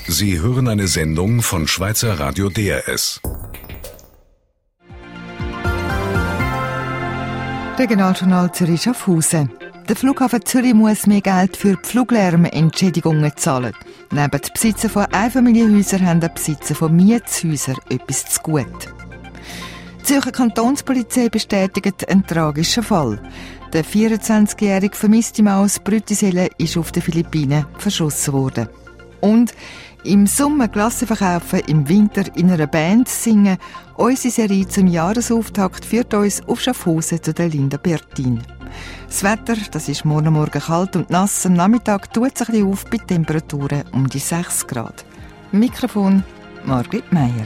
Sie hören eine Sendung von Schweizer Radio DRS. Regionaljournal Zürich-Schaffhausen. Der Flughafen Zürich muss mehr Geld für die Fluglärmentschädigungen zahlen. Neben den Besitzern von Einfamilienhäusern haben die Besitzer von Mietshäusern etwas zu gut. Die Zürcher Kantonspolizei bestätigt einen tragischen Fall. Der 24-jährige vermisste Mann aus Brütisellen ist auf den Philippinen verschossen worden. Und im Sommer Klasse verkaufen, im Winter in einer Band singen. Unsere Serie zum Jahresauftakt führt uns auf Schaffhausen zu der Linda Bertin. Das Wetter, das ist morgen kalt und nass. Am Nachmittag tut es ein bisschen auf bei Temperaturen um die 6 Grad. Mikrofon Margrit Meier.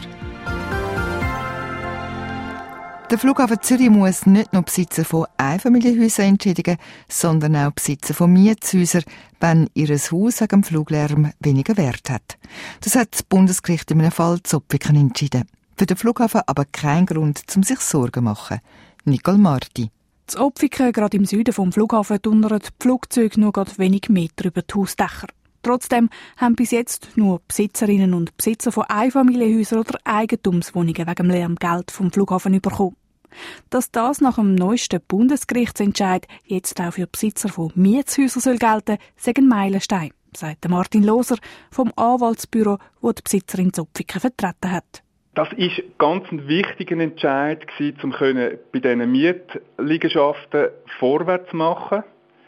Der Flughafen Zürich muss nicht nur Besitzer von Einfamilienhäusern entschädigen, sondern auch Besitzer von Mietshäusern, wenn ihr Haus wegen dem Fluglärm weniger Wert hat. Das hat das Bundesgericht in einem Fall Zopfiken entschieden. Für den Flughafen aber kein Grund, um sich Sorgen zu machen. Nicole Marti. Das Opfiken, gerade im Süden vom Flughafen, donnern die Flugzeuge nur gerade wenig Meter über die Hausdächer. Trotzdem haben bis jetzt nur Besitzerinnen und Besitzer von Einfamilienhäusern oder Eigentumswohnungen wegen dem Lärm Geld vom Flughafen bekommen. Dass das nach dem neuesten Bundesgerichtsentscheid jetzt auch für Besitzer von Mietshäusern gelten soll, sei ein Meilenstein, sagt Martin Loser vom Anwaltsbüro, das die Besitzerin Zopfiken vertreten hat. Das ist ganz ein wichtiger Entscheid gewesen, um bei diesen Mietliegenschaften vorwärts zu machen.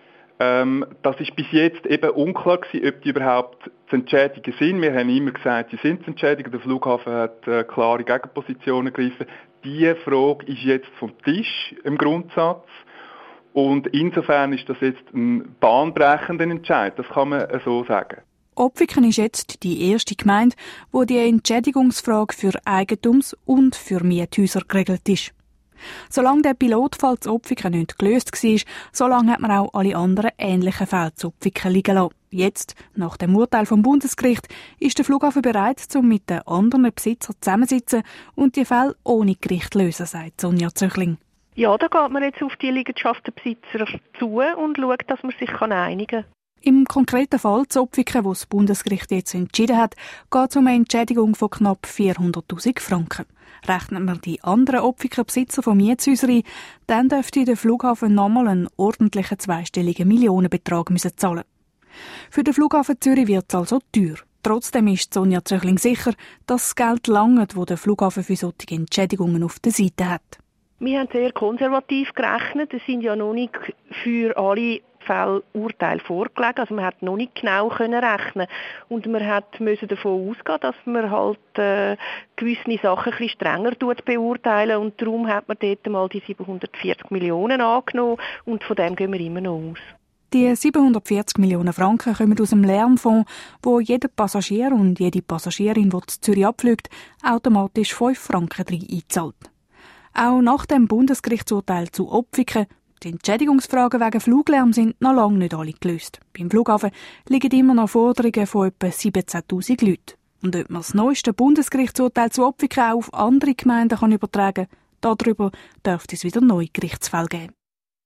Das ist bis jetzt eben unklar gewesen, ob die überhaupt zu entschädigen sind. Wir haben immer gesagt, sie sind zu entschädigen. Der Flughafen hat klare Gegenpositionen gegriffen. Diese Frage ist jetzt vom Tisch im Grundsatz. Und insofern ist das jetzt ein bahnbrechender Entscheid. Das kann man so sagen. Opfiken ist jetzt die erste Gemeinde, wo die Entschädigungsfrage für Eigentums- und für Miethäuser geregelt ist. Solange der Pilotfall zu Opfiken nicht gelöst war, solange hat man auch alle anderen ähnlichen Fälle zu Opfiken liegen lassen. Jetzt, nach dem Urteil vom Bundesgericht, ist der Flughafen bereit, um mit den anderen Besitzern zusammenzusitzen und die Fälle ohne Gericht lösen, sagt Sonja Zöchling. Ja, da geht man jetzt auf die Liegenschaftenbesitzer zu und schaut, dass man sich einigen kann. Im konkreten Fall zu Opfiken, wo das Bundesgericht jetzt entschieden hat, geht es um eine Entschädigung von knapp 400'000 Franken. Rechnet man die anderen Opfiker Besitzer von Mietshäusern ein, dann dürfte der Flughafen nochmal einen ordentlichen zweistelligen Millionenbetrag zahlen. Für den Flughafen Zürich wird es also teuer. Trotzdem ist Sonja Zöchling sicher, dass das Geld langt, das der Flughafen für solche Entschädigungen auf der Seite hat. Wir haben sehr konservativ gerechnet. Es sind ja noch nicht für alle Fälle Urteile vorgelegen. Also man hat noch nicht genau rechnen. Und man musste davon ausgehen, dass man halt gewisse Sachen ein bisschen strenger beurteilen. Und darum hat man dort mal die 740 Millionen angenommen. Und von dem gehen wir immer noch aus. Die 740 Millionen Franken kommen aus dem Lärmfonds, wo jeder Passagier und jede Passagierin, die zu Zürich abfliegt, automatisch 5 Franken drin einzahlt. Auch nach dem Bundesgerichtsurteil zu Opfiken, die Entschädigungsfragen wegen Fluglärm sind noch lange nicht alle gelöst. Beim Flughafen liegen immer noch Forderungen von etwa 17'000 Leuten. Und ob man das neueste Bundesgerichtsurteil zu Opfiken auch auf andere Gemeinden übertragen kann, darüber dürfte es wieder neue Gerichtsfälle geben.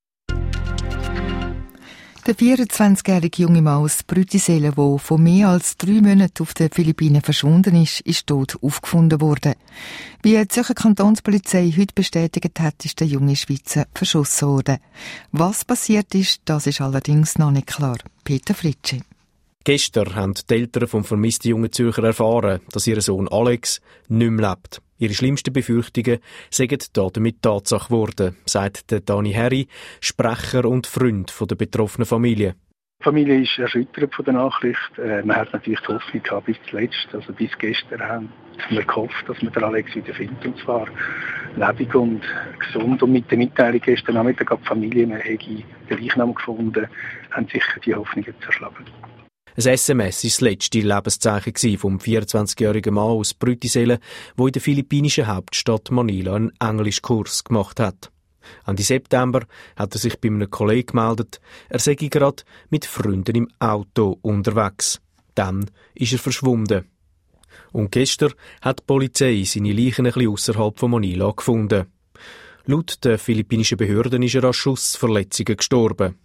Der 24-jährige junge Mann aus Brütisellen, der von mehr als 3 Monaten auf den Philippinen verschwunden ist tot aufgefunden worden. Wie die Zürcher Kantonspolizei heute bestätigt hat, ist der junge Schweizer verschossen worden. Was passiert ist, das ist allerdings noch nicht klar. Peter Fritschi. Gestern haben die Eltern vom vermissten jungen Zürcher erfahren, dass ihr Sohn Alex nicht mehr lebt. Ihre schlimmsten Befürchtungen sind damit Tatsache geworden, sagt der Dani Herri, Sprecher und Freund der betroffenen Familie. Die Familie ist erschüttert von der Nachricht. Man hat natürlich die Hoffnung gehabt bis zuletzt. Also bis gestern haben wir gehofft, dass man den Alex wieder findet. Und zwar lebendig und gesund. Und mit der Mitteilung gestern Nachmittag an die Familie, man hätte den Leichnam gefunden, haben sicher die Hoffnungen zerschlagen. Ein SMS war das letzte Lebenszeichen vom 24-jährigen Mann aus Brütisellen, der in der philippinischen Hauptstadt Manila einen Englischkurs gemacht hat. Ende September hat er sich bei einem Kollegen gemeldet, er sei gerade mit Freunden im Auto unterwegs. Dann ist er verschwunden. Und gestern hat die Polizei seine Leichen ein bisschen ausserhalb von Manila gefunden. Laut den philippinischen Behörden ist er an Schussverletzungen gestorben.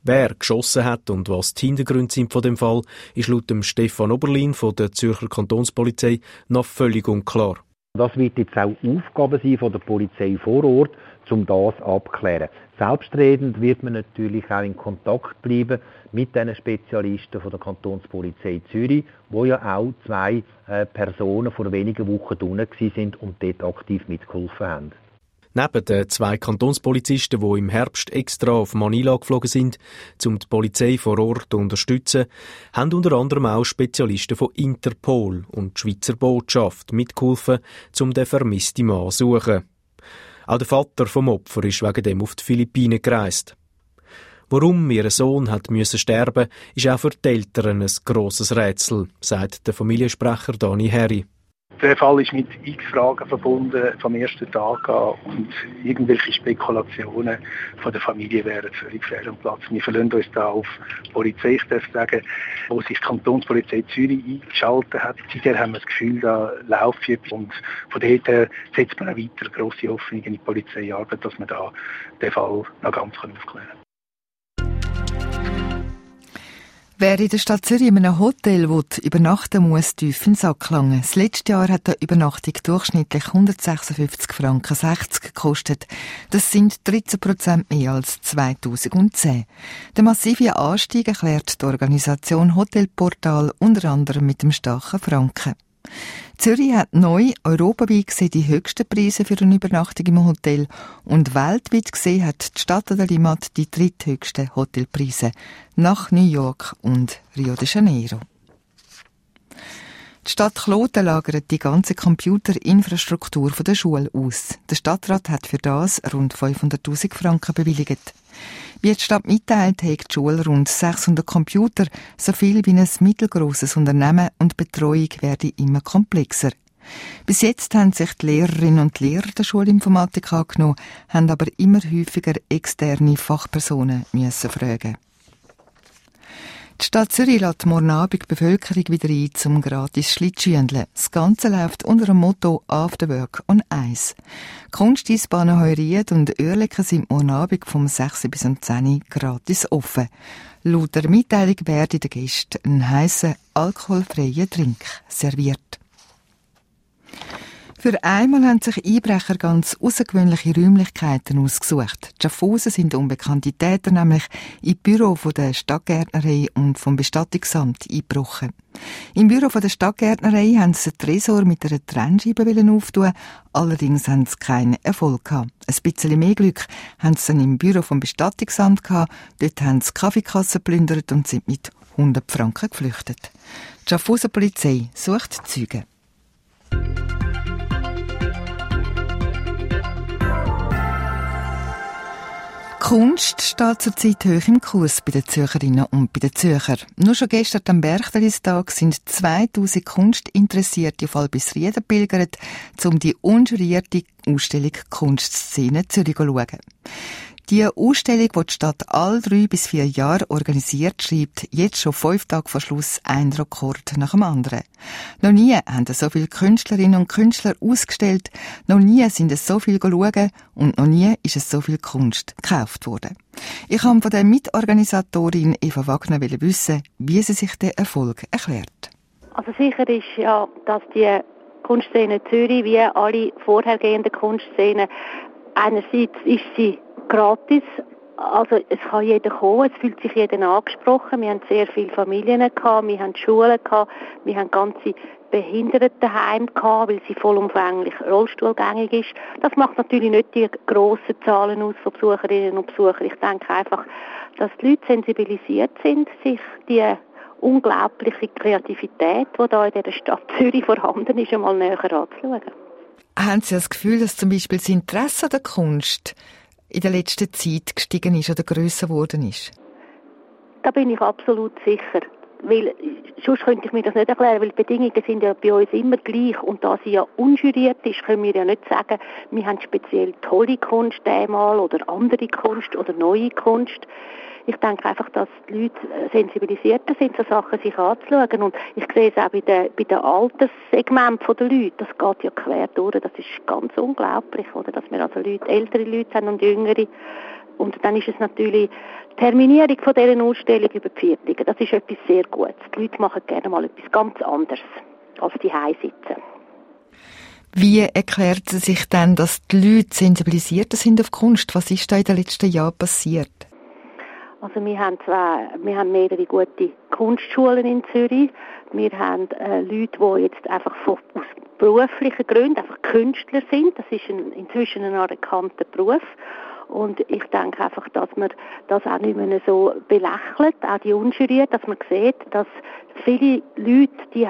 Wer geschossen hat und was die Hintergründe sind von dem Fall, ist laut dem Stefan Oberlin von der Zürcher Kantonspolizei noch völlig unklar. Das wird jetzt auch Aufgabe sein von der Polizei vor Ort, um das abzuklären. Selbstredend wird man natürlich auch in Kontakt bleiben mit den Spezialisten von der Kantonspolizei Zürich, wo ja auch 2 Personen vor wenigen Wochen unten sind und dort aktiv mitgeholfen haben. Neben den 2 Kantonspolizisten, die im Herbst extra auf Manila geflogen sind, um die Polizei vor Ort zu unterstützen, haben unter anderem auch Spezialisten von Interpol und die Schweizer Botschaft mitgeholfen, um den vermissten Mann zu suchen. Auch der Vater vom Opfer ist wegen dem auf die Philippinen gereist. Warum ihr Sohn hat müssen sterben, ist auch für die Eltern ein grosses Rätsel, sagt der Familiensprecher Dani Herri. Der Fall ist mit x Fragen verbunden vom ersten Tag an und irgendwelche Spekulationen von der Familie wären völlig fehl am Platz. Wir verlassen uns da auf die Polizei, ich darf sagen, wo sich die Kantonspolizei Zürich eingeschaltet hat. Seither haben wir das Gefühl, da läuft etwas und von dort her setzt man auch weiter grosse Hoffnung in die Polizeiarbeit, dass man da den Fall noch ganz aufklären kann. Wer in der Stadt Zürich in einem Hotel übernachten muss, tief in den Sack langen. Das letzte Jahr hat eine Übernachtung durchschnittlich 156,60 Franken gekostet. Das sind 13% mehr als 2010. Der massive Anstieg erklärt die Organisation Hotelportal unter anderem mit dem starken Franken. Zürich hat neu europaweit gesehen die höchsten Preise für eine Übernachtung im Hotel und weltweit gesehen hat die Stadt an der Limmat die dritthöchsten Hotelpreise nach New York und Rio de Janeiro. Die Stadt Kloten lagert die ganze Computerinfrastruktur von der Schule aus. Der Stadtrat hat für das rund 500'000 Franken bewilligt. Wie die Stadt mitteilt, hat die Schule rund 600 Computer, so viel wie ein mittelgrosses Unternehmen, und die Betreuung werde immer komplexer. Bis jetzt haben sich die Lehrerinnen und Lehrer der Schulinformatik angenommen, haben aber immer häufiger externe Fachpersonen müssen fragen. Die Stadt Zürich lädt morgen Abend die Bevölkerung wieder ein zum gratis Schlittschuhendeln. Das Ganze läuft unter dem Motto «After Work on Ice». Kunsteisbahnen Heuried und Oerlikon sind morgen Abend vom 6 bis 10 gratis offen. Laut der Mitteilung werden den Gästen ein heisser, alkoholfreier Trink serviert. Für einmal haben sich Einbrecher ganz außergewöhnliche Räumlichkeiten ausgesucht. Die Schaffhausen sind unbekannte Täter nämlich in Büro von der Stadtgärtnerei und vom Bestattungsamt eingebrochen. Im Büro von der Stadtgärtnerei haben sie einen Tresor mit einer Trennscheibe auftun, allerdings haben sie keinen Erfolg gehabt. Ein bisschen mehr Glück haben sie dann im Büro vom Bestattungsamt gehabt. Dort haben sie Kaffeekassen geplündert und sind mit 100 Franken geflüchtet. Die Schaffhauser Polizei sucht Zeugen. Kunst steht zurzeit hoch im Kurs bei den Zürcherinnen und bei den Zürchern. Nur schon gestern am Berchterlistag sind 2000 Kunstinteressierte auf Albisrieden pilgert, um die unjurierte Ausstellung Kunstszene Zürich zu schauen. Die Ausstellung, die die Stadt alle 3 bis 4 Jahre organisiert, schreibt jetzt schon 5 Tage vor Schluss einen Rekord nach dem anderen. Noch nie haben so viele Künstlerinnen und Künstler ausgestellt, noch nie sind es so viele schauen und noch nie ist es so viel Kunst gekauft worden. Ich habe von der Mitorganisatorin Eva Wagner wissen, wie sie sich den Erfolg erklärt. Also sicher ist ja, dass die Kunstszene Zürich, wie alle vorhergehenden Kunstszenen, einerseits ist sie gratis, also es kann jeder kommen, es fühlt sich jeder angesprochen. Wir haben sehr viele Familien gehabt, wir haben Schulen gehabt, wir haben ganze Behindertenheime gehabt, weil sie vollumfänglich rollstuhlgängig ist. Das macht natürlich nicht die grossen Zahlen aus von Besucherinnen und Besuchern. Ich denke einfach, dass die Leute sensibilisiert sind, sich die unglaubliche Kreativität, die da in dieser Stadt Zürich vorhanden ist, einmal näher anzuschauen. Haben Sie das Gefühl, dass zum Beispiel das Interesse an der Kunst in der letzten Zeit gestiegen ist oder grösser geworden ist? Da bin ich absolut sicher. Weil, sonst könnte ich mir das nicht erklären, weil die Bedingungen sind ja bei uns immer gleich. Und da sie ja unjuriert ist, können wir ja nicht sagen, wir haben speziell tolle Kunst einmal oder andere Kunst oder neue Kunst. Ich denke einfach, dass die Leute sensibilisierter sind, so Sachen sich anzuschauen. Und ich sehe es auch bei den Alterssegmenten der Leute. Das geht ja quer durch. Das ist ganz unglaublich, oder? Dass wir also ältere Leute haben und jüngere. Und dann ist es natürlich Terminierung von dieser Ausstellung über die Viertige, das ist etwas sehr Gutes. Die Leute machen gerne mal etwas ganz anderes, als die Hause sitzen. Wie erklärt sie sich denn, dass die Leute sensibilisierter sind auf Kunst? Was ist da in den letzten Jahren passiert? Also wir haben mehrere gute Kunstschulen in Zürich. Wir haben Leute, die jetzt einfach aus beruflichen Gründen einfach Künstler sind. Das ist inzwischen ein anerkannter Beruf. Und ich denke einfach, dass man das auch nicht mehr so belächelt, auch die Unjury, dass man sieht, dass viele Leute die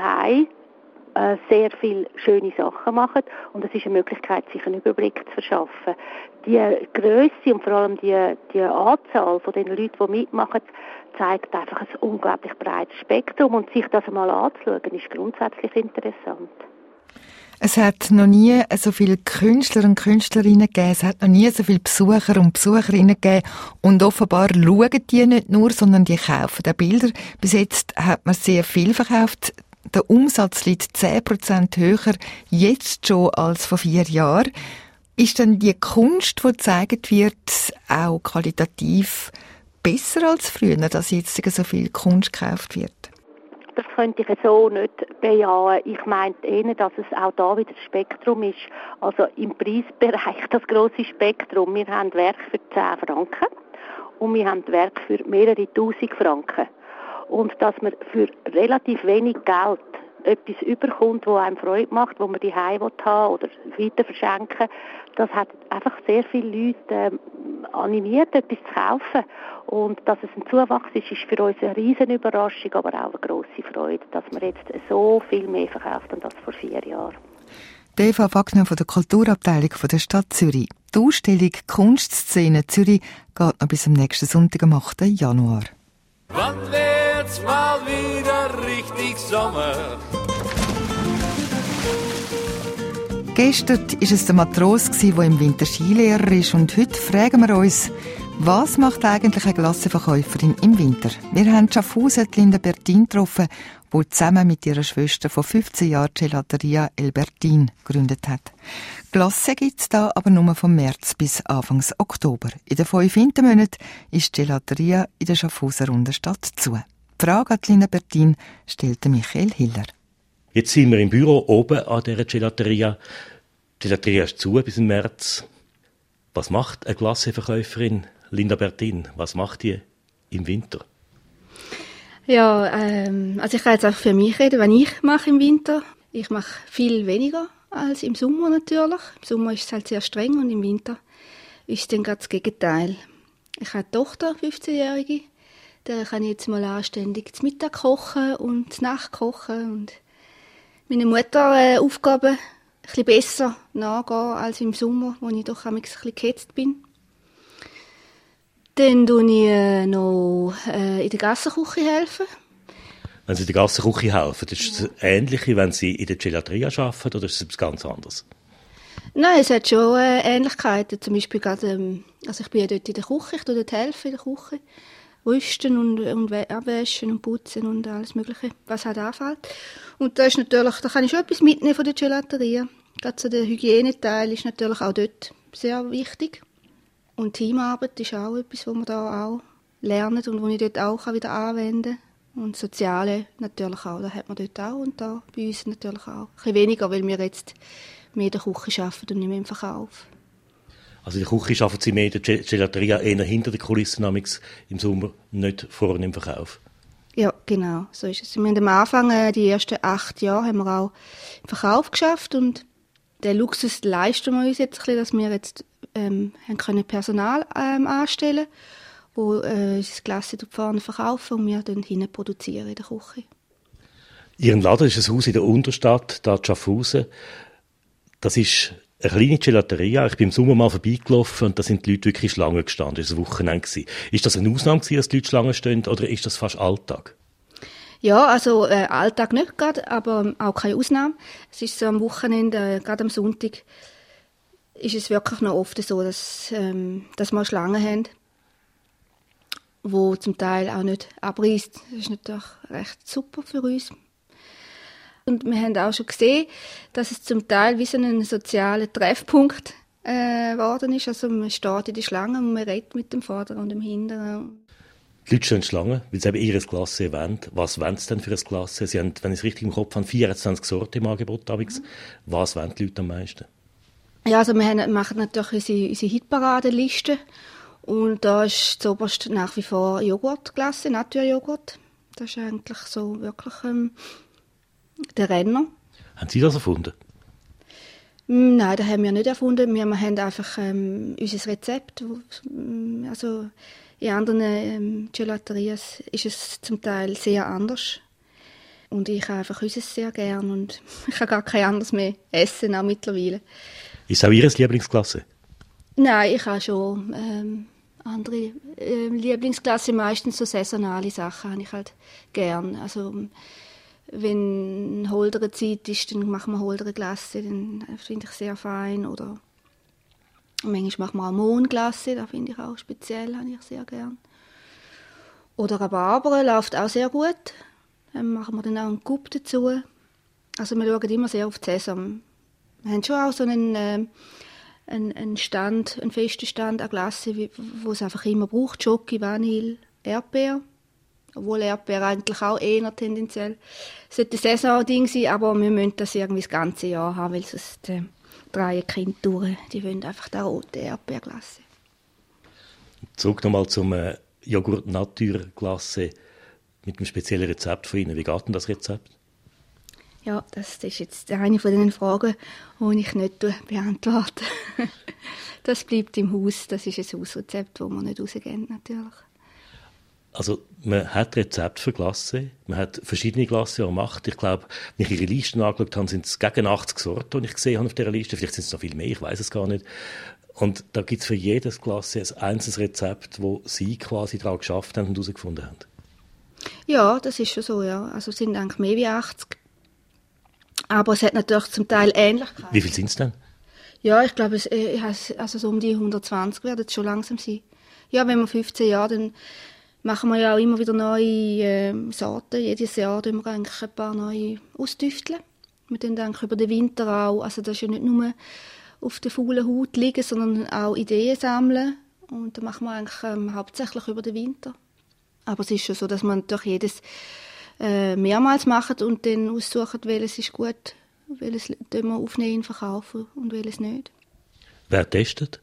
sehr viele schöne Sachen machen und es ist eine Möglichkeit, sich einen Überblick zu verschaffen. Die Grösse und vor allem die Anzahl von den Leuten, die mitmachen, zeigt einfach ein unglaublich breites Spektrum und sich das einmal anzuschauen, ist grundsätzlich interessant. Es hat noch nie so viele Künstler und Künstlerinnen gegeben, es hat noch nie so viele Besucher und Besucherinnen gegeben und offenbar schauen die nicht nur, sondern die kaufen die Bilder. Bis jetzt hat man sehr viel verkauft. Der Umsatz liegt 10% höher jetzt schon als vor 4 Jahren. Ist denn die Kunst, die gezeigt wird, auch qualitativ besser als früher, dass jetzt so viel Kunst gekauft wird? Das könnte ich so nicht bejahen. Ich meinte eher, dass es auch da wieder das Spektrum ist. Also im Preisbereich das grosse Spektrum. Wir haben Werke für 10 Franken und wir haben Werke für mehrere Tausend Franken. Und dass man für relativ wenig Geld etwas überkommt, das einem Freude macht, das man die Heim haben oder weiter verschenken, das hat einfach sehr viele Leute animiert, etwas zu kaufen. Und dass es ein Zuwachs ist für uns eine riesen Überraschung, aber auch eine grosse Freude, dass man jetzt so viel mehr verkauft als vor 4 Jahren. Eva Wagner von der Kulturabteilung von der Stadt Zürich. Die Ausstellung Kunstszene Zürich geht noch bis zum nächsten Sonntag, am 8. Januar. Wann wird's mal wieder richtig Sommer? Gestern war es der Matros, der im Winter Skilehrer ist, und heute fragen wir uns, was macht eigentlich eine Glassenverkäuferin im Winter? Wir haben Schaffhausen Linda Bertin getroffen, die zusammen mit ihrer Schwester vor 15 Jahren die Gelateria El Bertin gegründet hat. Glasse gibt es da aber nur vom März bis Anfang Oktober. In den 5 Wintermonaten ist die Gelateria in der Schaffhauser Unterstadt zu. Die Frage an Linda Bertin stellte Michael Hiller. Jetzt sind wir im Büro oben an dieser Gelateria. Die Gelateria ist zu bis im März. Was macht eine Glassenverkäuferin, Linda Bertin? Was macht die im Winter? Ja, also ich kann jetzt auch für mich reden, was ich mache im Winter. Ich mache viel weniger als im Sommer natürlich. Im Sommer ist es halt sehr streng und im Winter ist es dann gerade das Gegenteil. Ich habe eine Tochter, 15-Jährige. Der kann ich jetzt mal anständig zum Mittag kochen und zur Nacht kochen und meine Mutter Aufgaben ein bisschen besser nachgehen als im Sommer, wo ich doch ein bisschen gehetzt bin. Dann helfe ich noch in der Gassenküche helfen. Wenn Sie in der Gassenküche helfen, ist es das Ähnliche, wenn Sie in der Gelateria arbeiten, oder ist es etwas ganz anderes? Nein, es hat schon Ähnlichkeiten. Zum Beispiel gerade, also ich bin ja dort in der Küche, ich helfe dort in der Küche. Rüsten und abwaschen und putzen und alles Mögliche, was halt anfällt. Und da ist natürlich, da kann ich schon etwas mitnehmen von der Gelateria. Gerade so der Hygieneteil ist natürlich auch dort sehr wichtig. Und Teamarbeit ist auch etwas, was man da auch lernt und was ich dort auch wieder anwenden kann. Und Soziale natürlich auch, da hat man dort auch und da bei uns natürlich auch. Ein bisschen weniger, weil wir jetzt mehr in der Küche arbeiten und nicht mehr im Verkauf. Also in der Küche arbeiten Sie mehr in der Gelateria, eher hinter den Kulissen, im Sommer, nicht vorne im Verkauf? Ja, genau, so ist es. Wir haben am Anfang, die ersten 8 Jahre, haben wir auch im Verkauf geschafft und den Luxus leisten wir uns jetzt ein bisschen, dass wir jetzt haben können Personal anstellen, wo das Glas vorne verkaufen und wir dann hinten produzieren in der Küche. Ihr Laden ist ein Haus in der Unterstadt, da in Schaffhausen. Das ist eine kleine Gelateria. Ich bin im Sommer mal vorbeigelaufen und da sind die Leute wirklich Schlangen gestanden. Das war ein Wochenende. Ist das eine Ausnahme gewesen, dass die Leute Schlangen stehen, oder ist das fast Alltag? Ja, also Alltag nicht gerade, aber auch keine Ausnahme. Es ist so am Wochenende, gerade am Sonntag, ist es wirklich noch oft so, dass wir Schlangen haben, die zum Teil auch nicht abreißt. Das ist natürlich recht super für uns. Und wir haben auch schon gesehen, dass es zum Teil wie so ein sozialer Treffpunkt geworden ist. Also man steht in der Schlange und man redet mit dem Vorderen und dem Hinteren. Die Leute stehen Schlange, weil sie eben ihre Klasse erwähnt. Was wollen sie denn für eine Klasse? Sie haben, wenn ich es richtig im Kopf habe, 24 Sorten im Angebot. Was wollen die Leute am meisten? Ja, also wir machen natürlich unsere Hitparadenliste. Und da ist zuoberst nach wie vor Joghurtklasse, Naturjoghurt. Das ist eigentlich so wirklich der Renner. Haben Sie das erfunden? Nein, das haben wir nicht erfunden. Wir haben einfach unser Rezept. Also in anderen Gelaterias ist es zum Teil sehr anders. Und ich habe einfach unseres sehr gern und ich kann gar kein anderes mehr essen, auch mittlerweile. Ist es auch Ihre Lieblingsklasse? Nein, ich habe schon andere Lieblingsklasse, meistens so saisonale Sachen habe ich halt gern. Also wenn Holdere Zeit ist, dann machen wir Holdere Glasse, dann finde ich sehr fein. Oder manchmal machen wir auch Mohnglasse, das finde ich auch speziell, habe ich sehr gern. Oder Rhabarber läuft auch sehr gut. Dann machen wir dann auch einen Coup dazu. Also wir schauen immer sehr auf die Saison. Wir haben schon auch so einen Stand, einen festen Stand an Glasse, wo es einfach immer braucht. Schoki, Vanille, Erdbeer. Obwohl Erdbeer eigentlich auch eher tendenziell sollte ein Saisonding sein, aber wir müssen das irgendwie das ganze Jahr haben, weil sonst drei Kinder durch, die wollen einfach die rote Erdbeerglasse. Zurück nochmal zum Joghurt-Natur-Glasse mit einem speziellen Rezept von Ihnen. Wie geht denn das Rezept? Ja, das ist jetzt eine von den Fragen, die ich nicht beantworte. Das bleibt im Haus, das ist ein Hausrezept, das wir nicht rausgeben, natürlich. Also man hat Rezepte für Glasse, man hat verschiedene Glasse, die man macht. Ich glaube, wenn ich Ihre Listen angeschaut habe, sind es gegen 80 Sorten, die ich gesehen habe auf dieser Liste. Vielleicht sind es noch viel mehr, ich weiß es gar nicht. Und da gibt es für jedes Glasse ein einzelnes Rezept, das Sie quasi daran geschafft haben und herausgefunden haben. Ja, das ist schon so, ja. Also es sind eigentlich mehr wie 80. Aber es hat natürlich zum Teil Ähnlichkeiten. Wie viel sind es denn? Ja, ich glaube, also so um die 120 werden es schon langsam sein. Ja, wenn wir 15 Jahre, dann machen wir ja auch immer wieder neue Sorten. Jedes Jahr tun wir eigentlich ein paar neue austüfteln. Wir tun dann über den Winter auch, also das ist ja nicht nur auf der faulen Haut liegen, sondern auch Ideen sammeln. Und das machen wir eigentlich hauptsächlich über den Winter. Aber es ist schon so, dass man durch jedes mehrmals macht und dann aussuchen, welches ist gut, welches wir aufnehmen, verkaufen und welches nicht. Wer testet?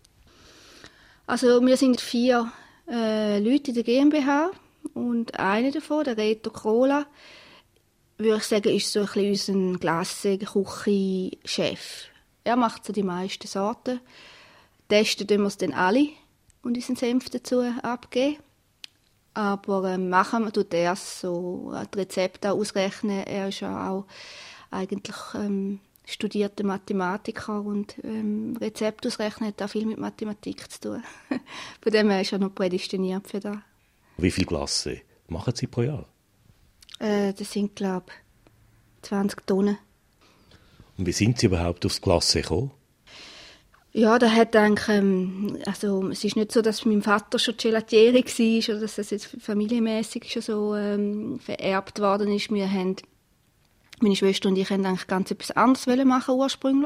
Also wir sind 4 Leute in der GmbH und einer davon, der Reto Krola, würde ich sagen, ist so ein bisschen unser Klasse-Küche-Chef. Er macht so die meisten Sorten. Testen wir es dann alle und unseren Senf dazu abgeben. Aber machen tut er so die Rezepte ausrechnen. Er ist ja auch eigentlich studierter Mathematiker und Rezepte ausrechnen hat auch viel mit Mathematik zu tun. Von dem her ist er noch prädestiniert für das. Wie viel Glasse machen Sie pro Jahr? Das sind, glaube ich, 20 Tonnen. Und wie sind Sie überhaupt aufs Glasse gekommen? Ja, da hat eigentlich, also es ist nicht so, dass mein Vater schon Gelatiere war oder dass das jetzt familienmässig schon so vererbt worden ist. Meine Schwester und ich haben eigentlich ganz etwas anderes machen ursprünglich.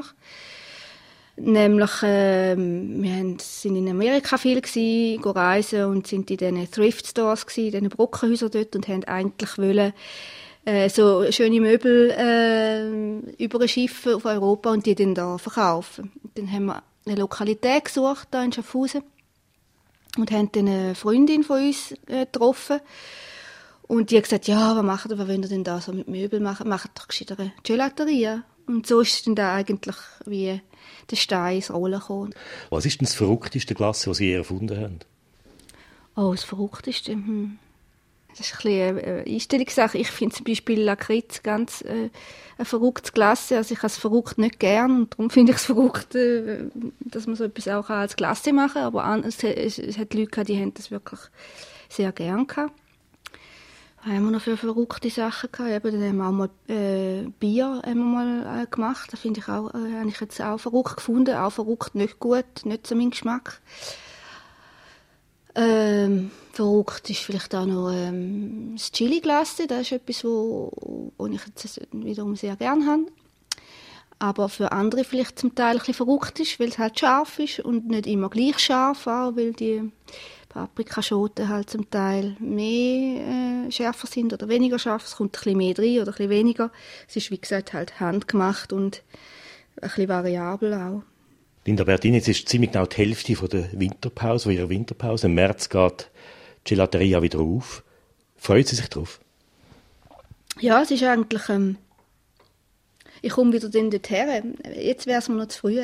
Nämlich, wir sind in Amerika viel gewesen, reisen und sind in diesen Thrift Stores gewesen, in diesen Brockenhäusern dort und haben eigentlich wollen, so schöne Möbel überschiffen auf Europa und die dann da verkaufen. Und dann haben wir eine Lokalität gesucht, hier in Schaffhausen, und haben dann eine Freundin von uns getroffen. Und die hat gesagt, ja, was wollt ihr denn da so mit Möbeln machen? Macht doch gescheiter eine Gelateria. Und so ist dann da eigentlich wie der Stein ins Rollen gekommen. Was ist denn das verrückteste Glasse, das Sie erfunden haben? Oh, das verrückteste? Das ist ein bisschen eine Einstellungssache. Ich finde zum Beispiel Lakritz ganz eine verrückte Glasse. Also ich habe es verrückt nicht gern und darum finde ich es verrückt, dass man so etwas auch als Glasse machen kann. Aber es hat Leute gehabt, die haben das wirklich sehr gern gehabt. Was haben wir noch für verrückte Sachen gehabt? Eben, dann haben wir auch mal Bier gemacht. Das finde ich auch, habe ich jetzt auch verrückt gefunden. Auch verrückt, nicht gut, nicht so mein Geschmack. Verrückt ist vielleicht auch noch das Chili-Glasse. Das ist etwas, was ich jetzt wiederum sehr gerne habe. aber für andere vielleicht zum Teil ein bisschen verrückt ist, weil es halt scharf ist und nicht immer gleich scharf auch, weil die Paprikaschoten halt zum Teil mehr schärfer sind oder weniger scharf. Es kommt ein bisschen mehr rein oder ein bisschen weniger. Es ist, wie gesagt, halt handgemacht und ein bisschen variabel auch. Linda Bertin, jetzt ist ziemlich genau die Hälfte von der Winterpause, von ihrer Winterpause. Im März geht die Gelateria wieder auf. Freut sie sich drauf? Ja, es ist eigentlich... ich komme wieder dorthin. Jetzt wäre es mir noch zu früh.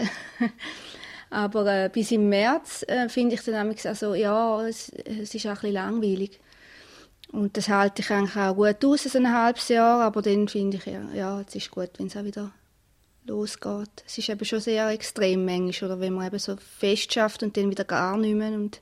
Aber bis im März finde ich dann also, ja, es ist auch ein bisschen langweilig. Und das halte ich eigentlich auch gut aus, so ein halbes Jahr. Aber dann finde ich, ja, es ist gut, wenn es auch wieder losgeht. Es ist eben schon sehr extrem manchmal, oder wenn man eben so fest schafft und dann wieder gar nicht mehr. Und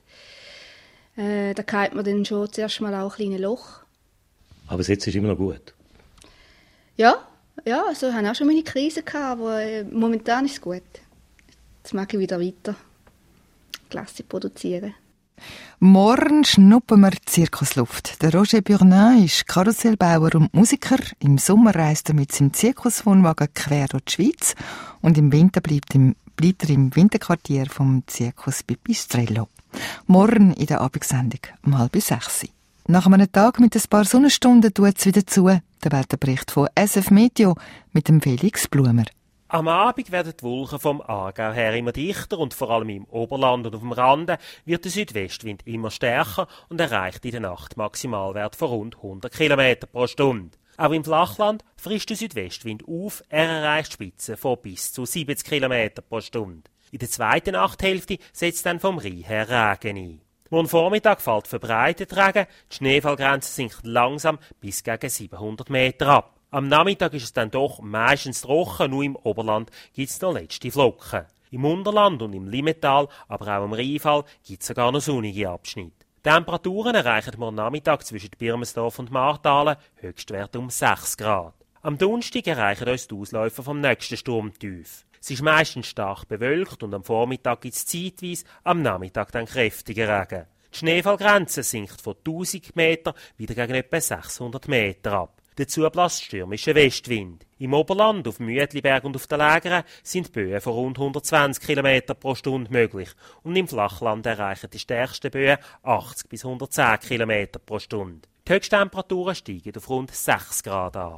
da geht man dann schon zuerst mal auch ein kleines Loch. Aber jetzt ist es immer noch gut? Ja, also ich hatte auch schon meine Krise gehabt, aber momentan ist es gut. Jetzt mag ich wieder weiter Klasse produzieren. Morgen schnuppen wir Zirkusluft. Der Roger Burnin ist Karussellbauer und Musiker. Im Sommer reist er mit seinem Zirkuswohnwagen quer durch die Schweiz und im Winter bleibt er im Winterquartier vom Zirkus Pipistrello. Morgen in der Abendsendung um 5:30. Nach einem Tag mit ein paar Sonnenstunden tut es wieder zu. Der Wetterbericht von SF Meteo mit dem Felix Blumer. Am Abend werden die Wolken vom Aargau her immer dichter und vor allem im Oberland und auf dem Rande wird der Südwestwind immer stärker und erreicht in der Nacht Maximalwert von rund 100 km pro Stunde. Auch im Flachland frischt der Südwestwind auf, er erreicht Spitzen von bis zu 70 km pro Stunde. In der zweiten Nachthälfte setzt dann vom Rhein her Regen ein. Morgen Vormittag fällt verbreitet Regen, die Schneefallgrenze sinkt langsam bis gegen 700 Meter ab. Am Nachmittag ist es dann doch meistens trocken, nur im Oberland gibt es noch letzte Flocken. Im Unterland und im Limmental, aber auch im Rheinfall gibt es sogar noch sonnige Abschnitte. Die Temperaturen erreichen morgen Nachmittag zwischen Birmensdorf und Martalen Höchstwerte um 6 Grad. Am Donnerstag erreichen uns die Ausläufer vom nächsten Sturmtief. Es ist meistens stark bewölkt und am Vormittag gibt es zeitweise, am Nachmittag dann kräftiger Regen. Die Schneefallgrenze sinkt von 1000 Meter wieder gegen etwa 600 Meter ab. Dazu bläst stürmischer Westwind. Im Oberland, auf Müetliberg und auf den Lägern sind Böen von rund 120 km pro Stunde möglich und im Flachland erreichen die stärksten Böen 80 bis 110 km pro Stunde. Die Höchsttemperaturen steigen auf rund 6 Grad an.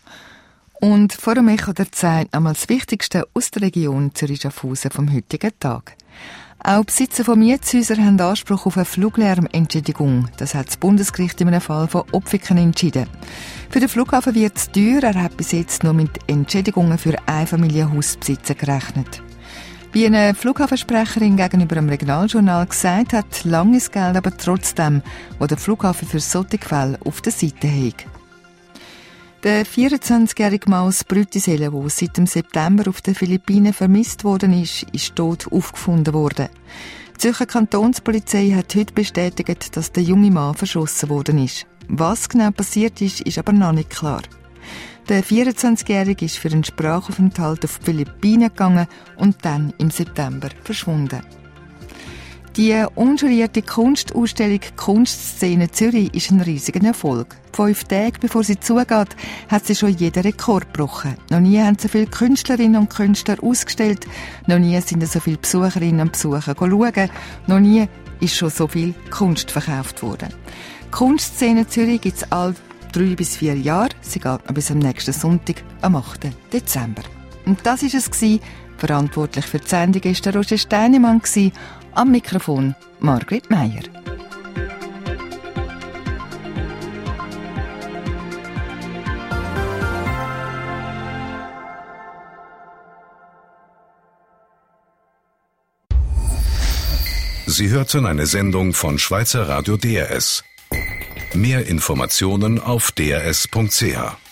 Und vor dem Echo der Zeit einmal das Wichtigste aus der Region Zürich-Schaffhausen vom heutigen Tag. Auch Besitzer von Mietshäusern haben Anspruch auf eine Fluglärmentschädigung. Das hat das Bundesgericht in einem Fall von Opfiken entschieden. Für den Flughafen wird es teuer. Er hat bis jetzt nur mit Entschädigungen für Einfamilienhausbesitzer gerechnet. Wie eine Flughafensprecherin gegenüber dem Regionaljournal gesagt hat, langes Geld aber trotzdem, wo der Flughafen für solche Fälle auf der Seite hat. Der 24-jährige Mann aus Brütisellen, der seit dem September auf den Philippinen vermisst worden ist tot aufgefunden worden. Die Zürcher Kantonspolizei hat heute bestätigt, dass der junge Mann verschossen worden ist. Was genau passiert ist, ist aber noch nicht klar. Der 24-jährige ist für einen Sprachaufenthalt auf die Philippinen gegangen und dann im September verschwunden. Die unjurierte Kunstausstellung «Kunstszene Zürich» ist ein riesiger Erfolg. 5 Tage bevor sie zugeht, hat sie schon jeden Rekord gebrochen. Noch nie haben so viele Künstlerinnen und Künstler ausgestellt, noch nie sind so viele Besucherinnen und Besucher schauen, noch nie ist schon so viel Kunst verkauft worden. «Kunstszene Zürich» gibt es alle 3 bis 4 Jahre. Sie geht noch bis am nächsten Sonntag, am 8. Dezember. Und das war es. Verantwortlich für die Sendung war der Roger Steinemann. Am Mikrofon Margret Meier. Sie hörten eine Sendung von Schweizer Radio DRS. Mehr Informationen auf drs.ch.